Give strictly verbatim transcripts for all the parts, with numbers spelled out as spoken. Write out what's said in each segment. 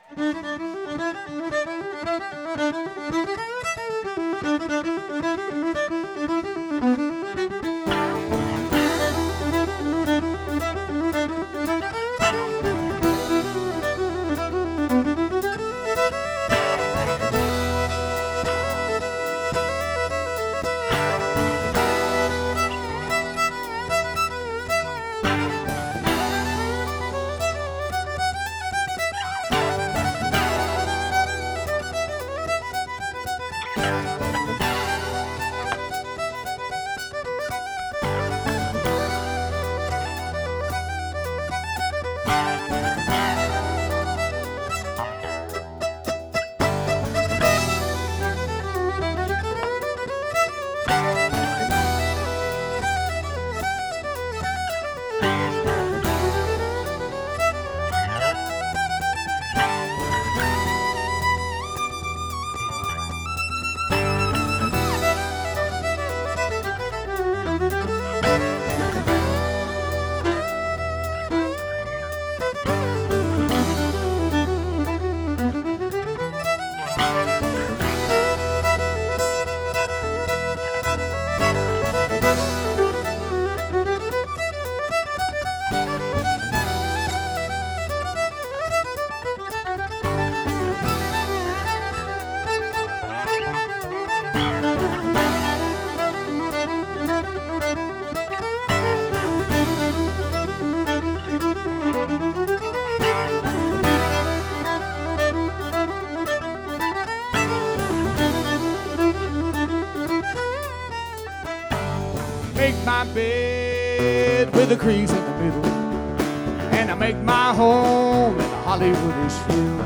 Make my bed with a crease in the middle, and I make my home in a Hollywoodish field.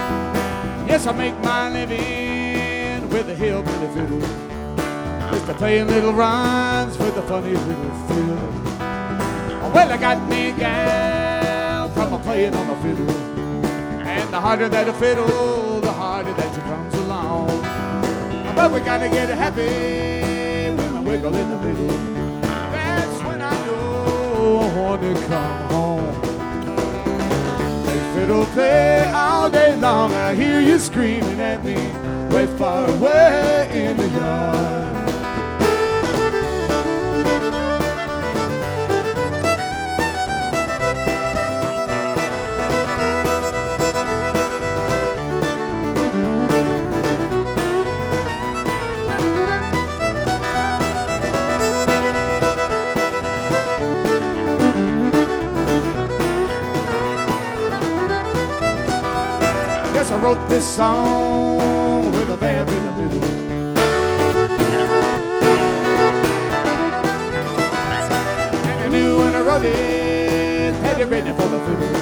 Yes, I make my living with a hillbilly fiddle, just a playing little rhymes with a funny little fiddle. Well, I got me a gal from a playing on the fiddle, and the harder that a fiddle, the harder that she comes along. But we gotta get happy when I wiggle in the middle. That's when I know I want to come home. Let fiddle play all day long. I hear you screaming at me way far away in the yard. I wrote this song with a vamp in the middle. And I knew when I wrote it, had it ready for the fiddle.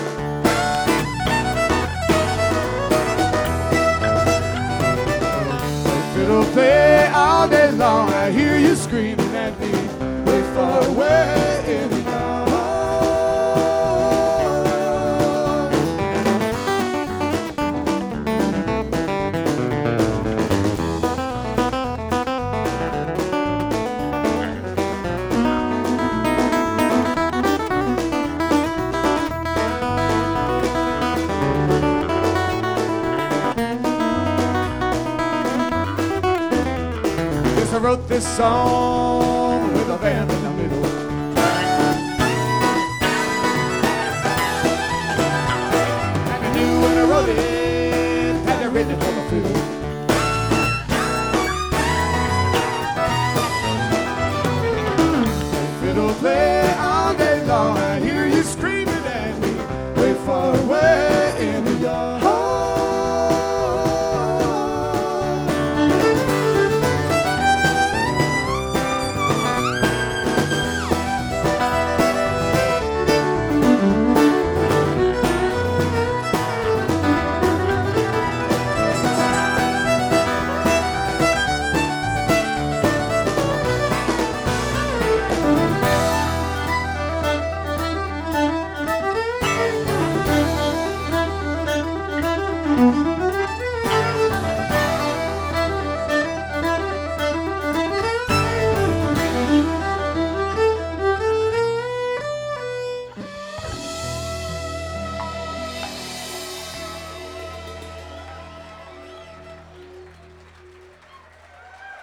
The fiddle play all day long. I hear you screaming at me way far away in the yard. I wrote this song with a vamp in the middle. And I knew when I wrote it, had it written for the fiddle. The fiddle play all day long. I hear you screaming at me way far away in the yard.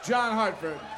John Hartford.